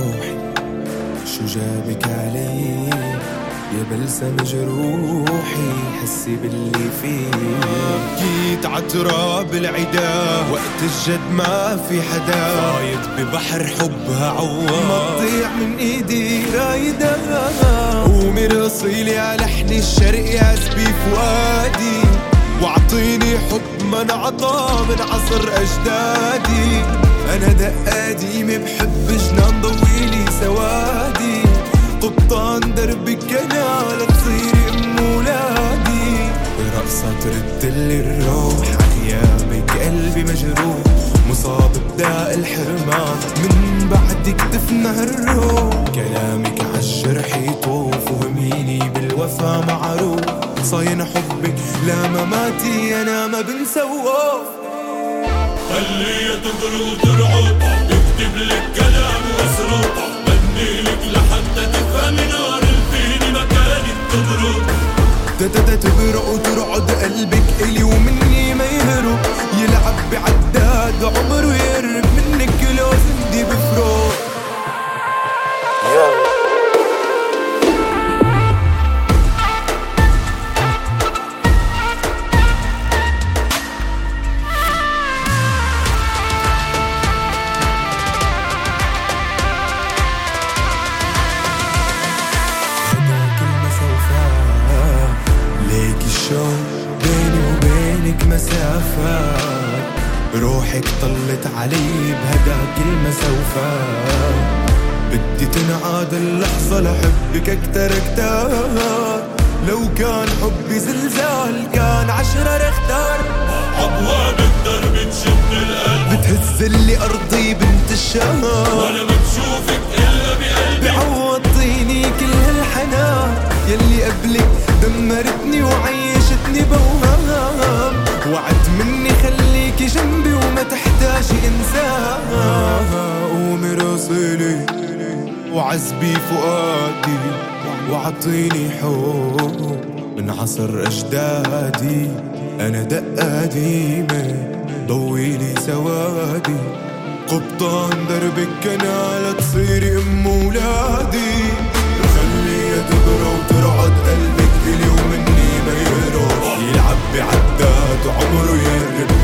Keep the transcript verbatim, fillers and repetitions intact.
روحي شو جابك علي يا بلسم جروحي حسي باللي فيه. جيت عتراب العدا وقت الجد ما في حدا فايت ببحر حبها عوام ما تضيع من ايدي رايدة. قومي رصيلي على لحن الشرق يعزبي فؤادي واعطيني حب من عطا من عصر اجدادي. انا دقادي ما بحب جنان ضويلي سوادي قبطان دربك انا لتصيري ام ولادي. برقصة تردلي الروح عغيابك قلبي مجروح مصاب بداء الحرمان من بعدك تفنى الروح. كلامك عالجرح يطوف وهميني بالوفا معروف صاين حبك لا مماتي انا ما بنسى وقوف. خليها تضرب وترعد تكتب لك كلام مسروق بدني لك لحتى تفهم نار الفيني مكانك تضرب. تتتا تبرق وترعد قلبك إلي ومني ما يهرب يلعب بعداد عمره يهرب منك لو زندي بفروق. بيني وبينك مسافات روحك طلت علي بهداك المسافات. بدي تنعاد اللحظة لحبك اكتر اكتر لو كان حبي زلزال كان عشرة رختار. ابواب الدرب تشد القلب بتهز اللي ارضي بنت الشهر وانا ما بشوفك الا بقلبي بعوضيني كل هالحنان يلي قبلك دمرتني وعيشتني بوهام. وعد مني خليكي جنبي وما تحتاجي انسان. قومي راسلي وعزبي فؤادي وعطيني حب من عصر اجدادي. انا دقادي ما ضويلي سوادي قبطان دربك انا لتصيري ام ولادي. خليها تبرى وترعد قلبك الي ومني ما يروح يلعب بعداد عمره يهرب